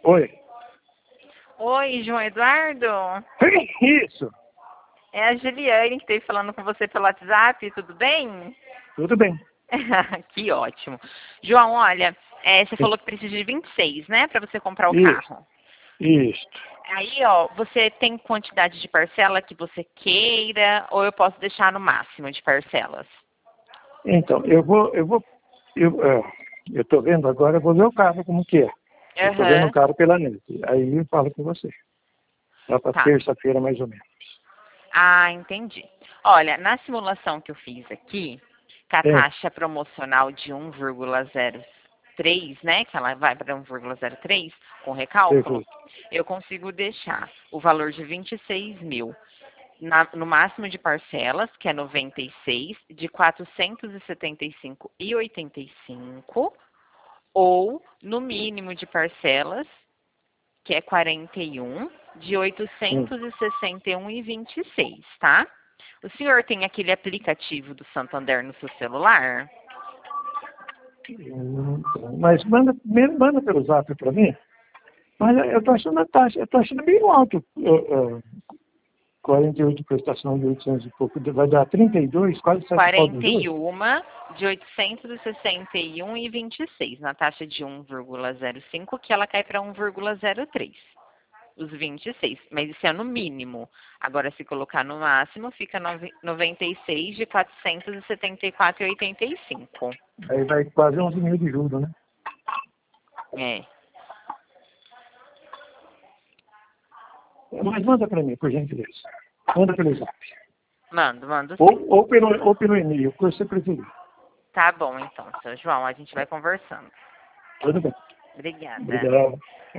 Oi. Oi, João Eduardo. Isso. É a Juliane que esteve falando com você pelo WhatsApp, tudo bem? Tudo bem. Que ótimo. João, olha, você falou que precisa de 26, né, para você comprar o carro. Isso. Aí, ó, você tem quantidade de parcela que você queira ou eu posso deixar no máximo de parcelas? Então, eu tô vendo agora, eu vou ver o carro como que é. Eu tô vendo o carro pela net. Aí eu falo com você. Lá para terça-feira, mais ou menos. Ah, entendi. Olha, na simulação que eu fiz aqui, com a taxa promocional de 1,03, né, que ela vai para 1,03 com recálculo, eu consigo deixar o valor de 26 mil no máximo de parcelas, que é 96, de 475,85, ou no mínimo de parcelas, que é 41, de 861,26, tá? O senhor tem aquele aplicativo do Santander no seu celular? Mas manda pelo zap para mim. Mas eu tô achando a taxa, eu tô achando meio alto. 48 prestação de 800 e pouco, vai dar 32, quase 7 pau do juros. 41 de 861,26, na taxa de 1,05, que ela cai para 1,03. Os 26, mas isso é no mínimo. Agora, se colocar no máximo, fica 96 de 474,85. Aí vai quase 11 mil de juros, né? É. Mas manda para mim, por gentileza. Manda pelo zap. Mando sim. Ou pelo e-mail, o que você preferir. Tá bom, então, seu João, a gente vai conversando. Tudo bem. Obrigada. Obrigado.